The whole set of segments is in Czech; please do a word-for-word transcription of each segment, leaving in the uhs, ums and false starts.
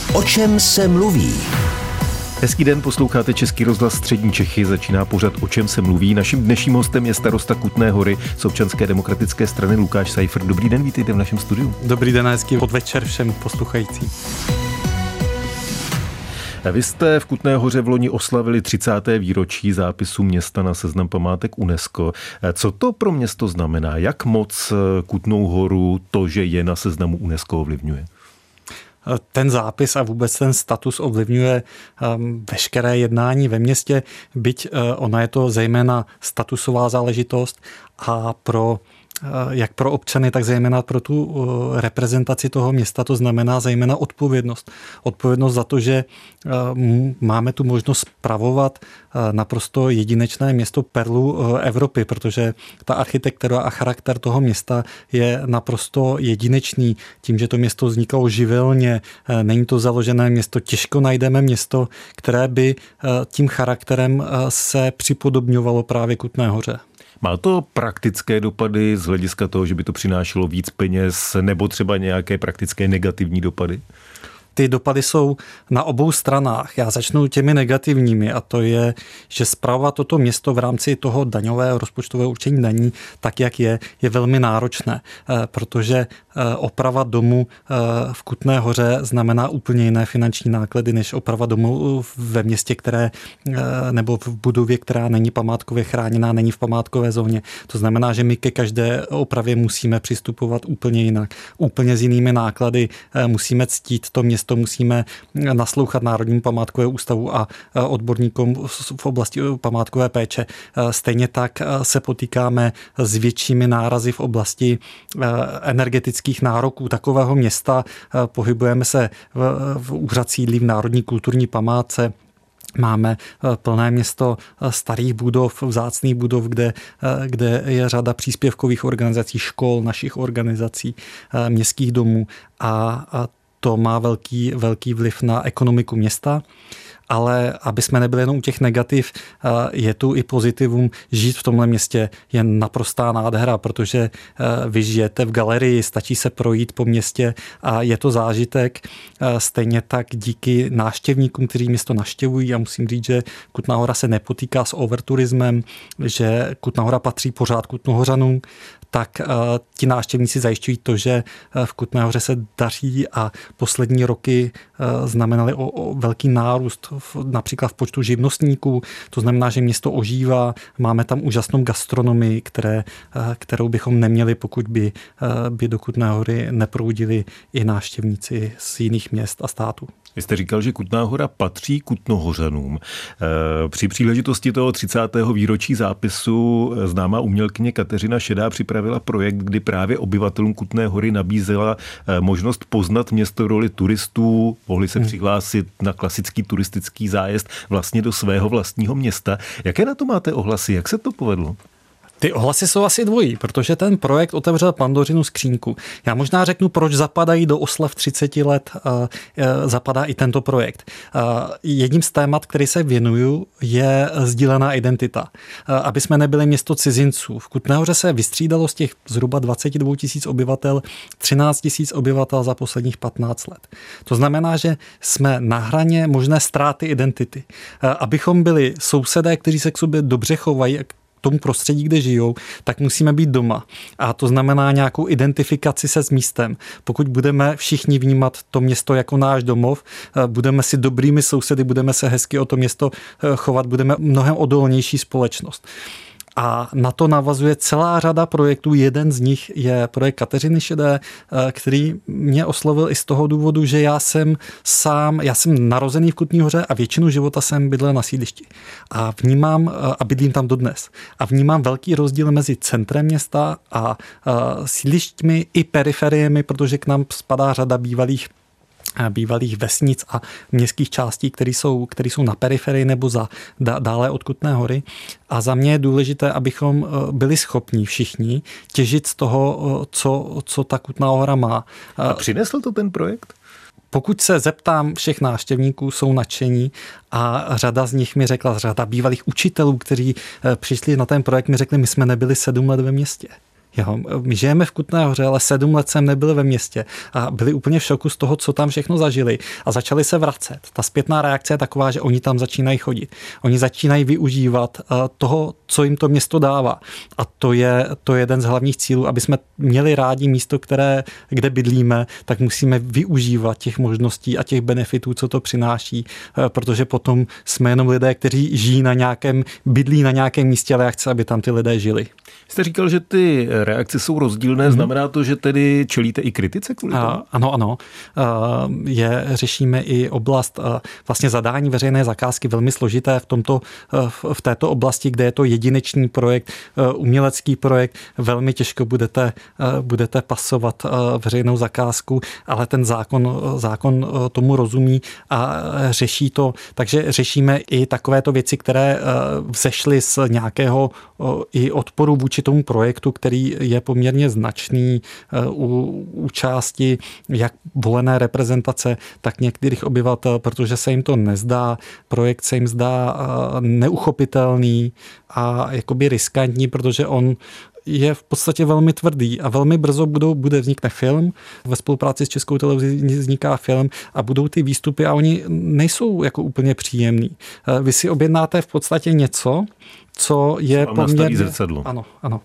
O čem se mluví? Hezký den, posloucháte Český rozhlas Střední Čechy, začíná pořad O čem se mluví. Naším dnešním hostem je starosta Kutné Hory z Občanské demokratické strany Lukáš Seifert. Dobrý den, vítejte v našem studiu. Dobrý den, hezký podvečer všem posluchajícím. Vy jste v Kutné Hoře v loni oslavili třicáté výročí zápisu města na seznam památek UNESCO. Co to pro město znamená? Jak moc Kutnou Horu to, že je na seznamu UNESCO, ovlivňuje? Ten zápis a vůbec ten status ovlivňuje um, veškeré jednání ve městě, byť uh, ona je to zejména statusová záležitost a pro jak pro občany, tak zejména pro tu reprezentaci toho města, to znamená zejména odpovědnost. Odpovědnost za to, že máme tu možnost spravovat naprosto jedinečné město, perlu Evropy, protože ta architektura a charakter toho města je naprosto jedinečný. Tím, že to město vznikalo živelně, není to založené město, těžko najdeme město, které by tím charakterem se připodobňovalo právě Kutné Hoře. Má to praktické dopady z hlediska toho, že by to přinášelo víc peněz, nebo třeba nějaké praktické negativní dopady? Ty dopady jsou na obou stranách. Já začnu těmi negativními a to je, že spravovat toto město v rámci toho daňového rozpočtového určení daní, tak jak je, je velmi náročné, protože oprava domu v Kutné Hoře znamená úplně jiné finanční náklady, než oprava domu ve městě, které, nebo v budově, která není památkově chráněná, není v památkové zóně. To znamená, že my ke každé opravě musíme přistupovat úplně jinak. Úplně s jinými náklady musíme ctít to město, musíme naslouchat Národnímu památkovému ústavu a odborníkům v oblasti památkové péče. Stejně tak se potýkáme s většími nárazy v oblasti energetických nároků takového města. Pohybujeme se v, v úřad sídlí v Národní kulturní památce. Máme plné město starých budov, vzácných budov, kde, kde je řada příspěvkových organizací, škol, našich organizací, městských domů a, a to má velký, velký vliv na ekonomiku města. Ale aby jsme nebyli jenom u těch negativ, je tu i pozitivum. Žít v tomhle městě je naprostá nádhera, protože vy žijete v galerii, stačí se projít po městě a je to zážitek. Stejně tak díky návštěvníkům, kteří město navštěvují. Já musím říct, že Kutná Hora se nepotýká s overturismem, že Kutná Hora patří pořád Kutnohořanům, tak ti návštěvníci zajišťují to, že v Kutné Hoře se daří a poslední roky znamenaly o, o velký nárůst v, například v počtu živnostníků. To znamená, že město ožívá, máme tam úžasnou gastronomii, které, kterou bychom neměli, pokud by, by do Kutné Hory neproudili i návštěvníci z jiných měst a států. Vy jste říkal, že Kutná Hora patří Kutnohořanům. Při příležitosti toho třicátého výročí zápisu známá umělkyně Kateřina Šedá připravila projekt, kdy právě obyvatelům Kutné Hory nabízela možnost poznat město roli turistů, mohli se přihlásit na klasický turistický zájezd vlastně do svého vlastního města. Jaké na to máte ohlasy? Jak se to povedlo? Ty ohlasy jsou asi dvojí, protože ten projekt otevřel Pandořinu skřínku. Já možná řeknu, proč zapadají do oslav třicet let, zapadá i tento projekt. Jedním z témat, který se věnuju, je sdílená identita. Aby jsme nebyli město cizinců. V Kutné Hoře se vystřídalo z těch zhruba dvacet dva tisíc obyvatel, třináct tisíc obyvatel za posledních patnáct let. To znamená, že jsme na hraně možné ztráty identity. Abychom byli sousedé, kteří se k sobě dobře chovají, tomu prostředí, kde žijou, tak musíme být doma. A to znamená nějakou identifikaci se s místem. Pokud budeme všichni vnímat to město jako náš domov, budeme si dobrými sousedy, budeme se hezky o to město chovat, budeme mnohem odolnější společnost. A na to navazuje celá řada projektů. Jeden z nich je projekt Kateřiny Šedé, který mě oslovil i z toho důvodu, že já jsem sám, já jsem narozený v Kutné Hoře a většinu života jsem bydlel na sídlišti. A vnímám, a bydlím tam dodnes, a vnímám velký rozdíl mezi centrem města a sídlišťmi i periferiemi, protože k nám spadá řada bývalých bývalých vesnic a městských částí, které jsou, které jsou na periferii nebo za, dále od Kutné Hory. A za mě je důležité, abychom byli schopni všichni těžit z toho, co, co ta Kutná Hora má. A přinesl to ten projekt? Pokud se zeptám všech návštěvníků, jsou nadšení a řada z nich mi řekla, řada bývalých učitelů, kteří přišli na ten projekt, mi řekli, my jsme nebyli sedm let ve městě. Jo, my žijeme v Kutné Hoře, ale sedm let jsem nebyl ve městě a byli úplně v šoku z toho, co tam všechno zažili a začali se vracet. Ta zpětná reakce je taková, že oni tam začínají chodit. Oni začínají využívat toho, co jim to město dává. A to je, to je jeden z hlavních cílů, aby jsme měli rádi místo, které, kde bydlíme, tak musíme využívat těch možností a těch benefitů, co to přináší, protože potom jsme jenom lidé, kteří žijí na nějakém, bydlí na nějakém místě, ale já chci, aby tam ty lidé žili. Jste říkal, že ty reakce jsou rozdílné, znamená to, že tedy čelíte i kritice kvůli tomu? Ano, ano. Je, řešíme i oblast vlastně zadání veřejné zakázky velmi složité v, tomto, v této oblasti, kde je to jedinečný projekt, umělecký projekt. Velmi těžko budete, budete pasovat veřejnou zakázku, ale ten zákon, zákon tomu rozumí a řeší to. Takže řešíme i takovéto věci, které vzešly z nějakého i odporu vůči tomu projektu, který je poměrně značný u, u části jak volené reprezentace, tak některých obyvatel, protože se jim to nezdá, projekt se jim zdá neuchopitelný a jakoby riskantní, protože on je v podstatě velmi tvrdý a velmi brzo budou, bude vznikne film, ve spolupráci s Českou televizí vzniká film a budou ty výstupy a oni nejsou jako úplně příjemný. Vy si objednáte v podstatě něco, co je poměrně... zrcadlo. Ano, ano.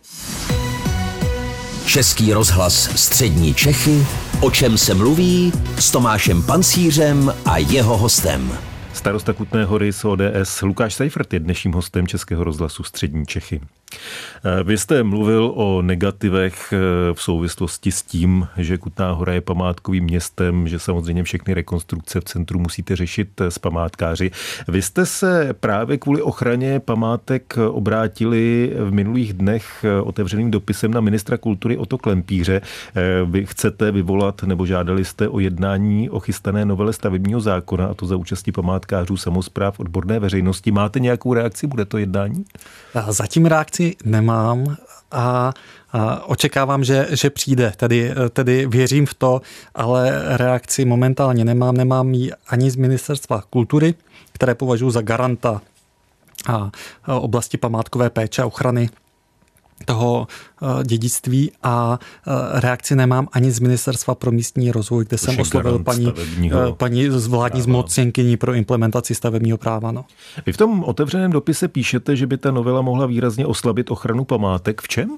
Český rozhlas Střední Čechy, o čem se mluví, s Tomášem Pancířem a jeho hostem. Starosta Kutné Hory z O D S Lukáš Seifert je dnešním hostem Českého rozhlasu Střední Čechy. Vy jste mluvil o negativech v souvislosti s tím, že Kutná Hora je památkovým městem, že samozřejmě všechny rekonstrukce v centru musíte řešit s památkáři. Vy jste se právě kvůli ochraně památek obrátili v minulých dnech otevřeným dopisem na ministra kultury Otto Klempíře. Vy chcete vyvolat nebo žádali jste o jednání o chystané novele stavebního zákona, a to za účasti památkářů, samospráv, odborné veřejnosti. Máte nějakou reakci? Bude to jednání? Zatím reakci nemám a, a očekávám, že, že přijde. Tedy, tedy věřím v to, ale reakci momentálně nemám. Nemám ji ani z Ministerstva kultury, které považuji za garanta a, a oblasti památkové péče a ochrany toho dědictví a reakci nemám ani z Ministerstva pro místní rozvoj, kde jsem oslovil paní, paní z vládní zmocněnkyni pro implementaci stavebního práva. No. Vy v tom otevřeném dopise píšete, že by ta novela mohla výrazně oslabit ochranu památek. V čem?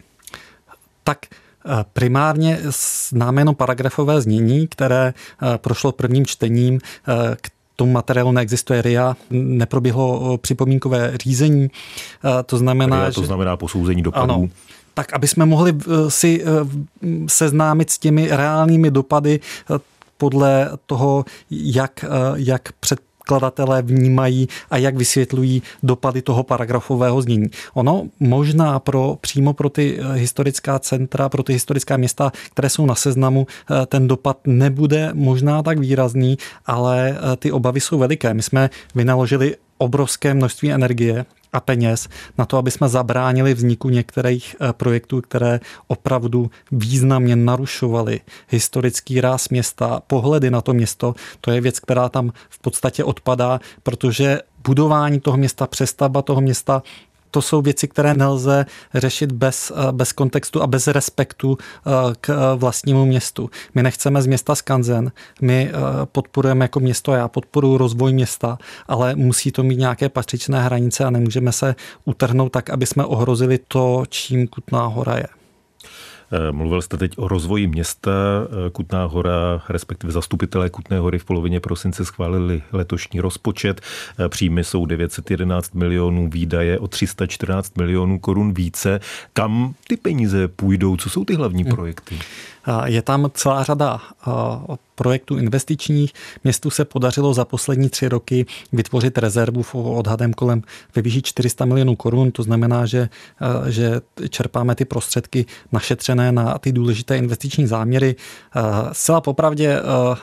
Tak primárně známe jenom paragrafové znění, které prošlo prvním čtením, k tomu materiálu neexistuje R I A, neproběhlo připomínkové řízení, to znamená, R I A to že... znamená posouzení dopadů. Ano, tak aby jsme mohli si seznámit s těmi reálnými dopady podle toho, jak, jak před předkladatelé vnímají a jak vysvětlují dopady toho paragrafového znění. Ono možná pro, přímo pro ty historická centra, pro ty historická města, které jsou na seznamu, ten dopad nebude možná tak výrazný, ale ty obavy jsou veliké. My jsme vynaložili obrovské množství energie a peněz na to, aby jsme zabránili vzniku některých projektů, které opravdu významně narušovaly historický ráz města, pohledy na to město. To je věc, která tam v podstatě odpadá, protože budování toho města, přestavba toho města, to jsou věci, které nelze řešit bez, bez kontextu a bez respektu k vlastnímu městu. My nechceme z města skanzen, my podporujeme jako město, já podporuji rozvoj města, ale musí to mít nějaké patřičné hranice a nemůžeme se utrhnout tak, aby jsme ohrozili to, čím Kutná Hora je. Mluvil jste teď o rozvoji města. Kutná Hora, respektive zastupitelé Kutné Hory v polovině prosince schválili letošní rozpočet. Příjmy jsou devět set jedenáct milionů, výdaje o tři sta čtrnáct milionů korun více. Kam ty peníze půjdou? Co jsou ty hlavní projekty? Je tam celá řada projektů investičních. Městu se podařilo za poslední tři roky vytvořit rezervu v odhadem kolem ve výši čtyři sta milionů korun. To znamená, že, že čerpáme ty prostředky našetřené na ty důležité investiční záměry. Zcela popravdě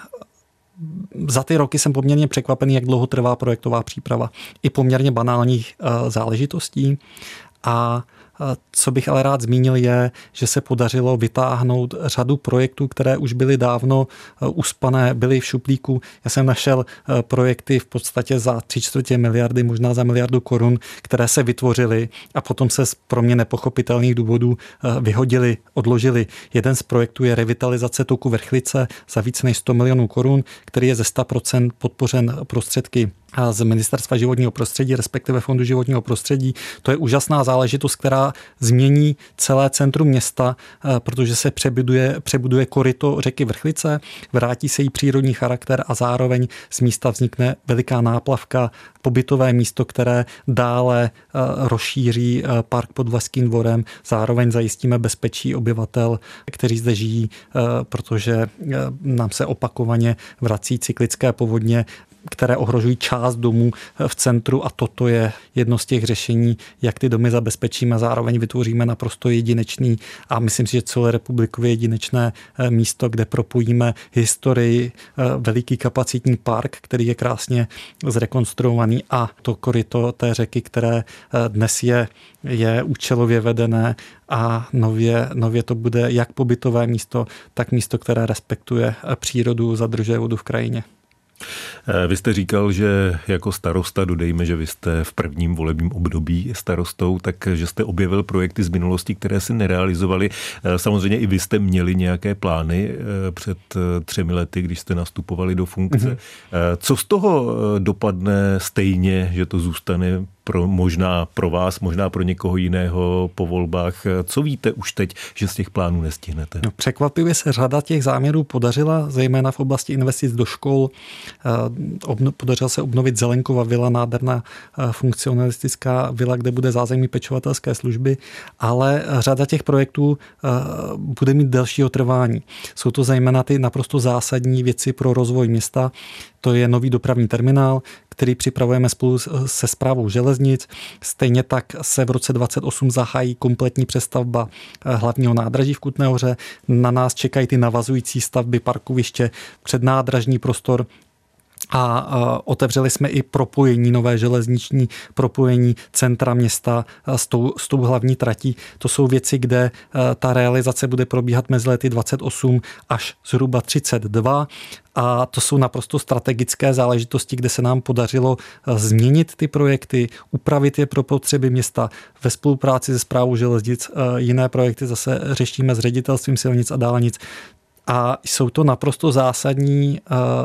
za ty roky jsem poměrně překvapený, jak dlouho trvá projektová příprava i poměrně banálních záležitostí. A Co bych ale rád zmínil je, že se podařilo vytáhnout řadu projektů, které už byly dávno uspané, byly v šuplíku. Já jsem našel projekty v podstatě za tři čtvrtě miliardy, možná za miliardu korun, které se vytvořily a potom se z pro mě nepochopitelných důvodů vyhodili, odložili. Jeden z projektů je revitalizace toku Vrchlice za víc než sto milionů korun, který je ze sto procent podpořen prostředky z Ministerstva životního prostředí, respektive Fondu životního prostředí. To je úžasná záležitost, která změní celé centrum města, protože se přebuduje, přebuduje koryto řeky Vrchlice, vrátí se jí přírodní charakter a zároveň z místa vznikne veliká náplavka, pobytové místo, které dále rozšíří park pod Vlašským dvorem. Zároveň zajistíme bezpečí obyvatel, kteří zde žijí, protože nám se opakovaně vrací cyklické povodně, které ohrožují část domů v centru a toto je jedno z těch řešení, jak ty domy zabezpečíme, zároveň vytvoříme naprosto jedinečný a myslím si, že celorepublikově jedinečné místo, kde propojíme historii, veliký kapacitní park, který je krásně zrekonstruovaný a to koryto té řeky, které dnes je, je účelově vedené a nově, nově to bude jak pobytové místo, tak místo, které respektuje přírodu, zadržuje vodu v krajině. Vy jste říkal, že jako starosta, dodejme, že vy jste v prvním volebním období starostou, takže jste objevil projekty z minulosti, které se nerealizovaly. Samozřejmě i vy jste měli nějaké plány před třemi lety, když jste nastupovali do funkce. Mm-hmm. Co z toho dopadne stejně, že to zůstane pro, možná pro vás, možná pro někoho jiného po volbách? Co víte už teď, že z těch plánů nestihnete? No, překvapivě se řada těch záměrů podařila, zejména v oblasti investic do škol. Podařilo se obnovit Zelenkova vila, nádherná funkcionalistická vila, kde bude zázemí pečovatelské služby, ale řada těch projektů bude mít delšího trvání. Jsou to zejména ty naprosto zásadní věci pro rozvoj města. To je nový dopravní terminál, který připravujeme spolu se Správou železnic. Stejně tak se v roce dvacet osm zahájí kompletní přestavba hlavního nádraží v Kutné Hoře. Na nás čekají ty navazující stavby parkoviště, přednádražní prostor, a otevřeli jsme i propojení, nové železniční propojení centra města s tou, s tou hlavní tratí. To jsou věci, kde ta realizace bude probíhat mezi lety dvacet osm až zhruba třicet dva. A to jsou naprosto strategické záležitosti, kde se nám podařilo změnit ty projekty, upravit je pro potřeby města ve spolupráci se Správou železnic. Jiné projekty zase řešíme s Ředitelstvím silnic a dálnic. A jsou to naprosto zásadní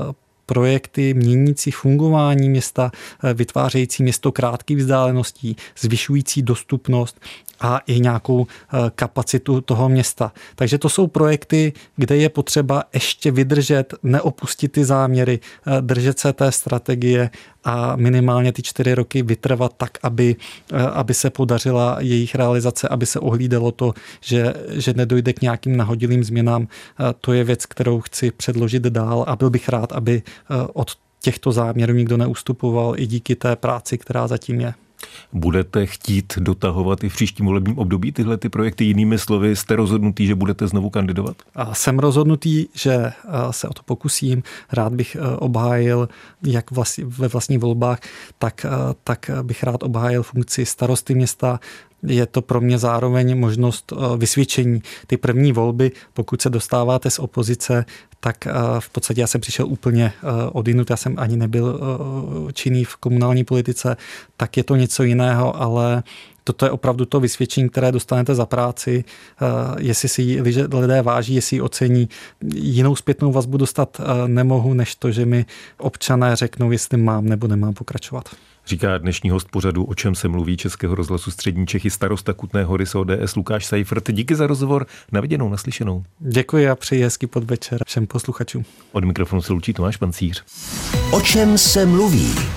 projekty měnící fungování města, vytvářející město krátkých vzdáleností, zvyšující dostupnost a i nějakou kapacitu toho města. Takže to jsou projekty, kde je potřeba ještě vydržet, neopustit ty záměry, držet se té strategie a minimálně ty čtyři roky vytrvat tak, aby, aby se podařila jejich realizace, aby se ohlídalo to, že, že nedojde k nějakým nahodilým změnám. To je věc, kterou chci předložit dál a byl bych rád, aby od těchto záměrů nikdo neustupoval i díky té práci, která zatím je. Budete chtít dotahovat i v příštím volebním období tyhle ty projekty? Jinými slovy, jste rozhodnutý, že budete znovu kandidovat? A jsem rozhodnutý, že se o to pokusím. Rád bych obhájil, jak vlastně, ve vlastních volbách, tak, tak bych rád obhájil funkci starosty města. Je to pro mě zároveň možnost vysvědčení. Ty první volby, pokud se dostáváte z opozice, tak v podstatě já jsem přišel úplně odjinud, já jsem ani nebyl činný v komunální politice, tak je to něco jiného, ale toto je opravdu to vysvědčení, které dostanete za práci, jestli si lidé váží, jestli ji ocení. Jinou zpětnou vazbu dostat nemohu, než to, že mi občané řeknou, jestli mám nebo nemám pokračovat. Říká dnešní host pořadu O čem se mluví Českého rozhlasu Střední Čechy, starosta Kutné Hory z O D S Lukáš Seifert. Díky za rozhovor, na viděnou, naslyšenou. Děkuji a přeji hezký podvečer všem posluchačům. Od mikrofonu se loučí Tomáš Pancíř. O čem se mluví?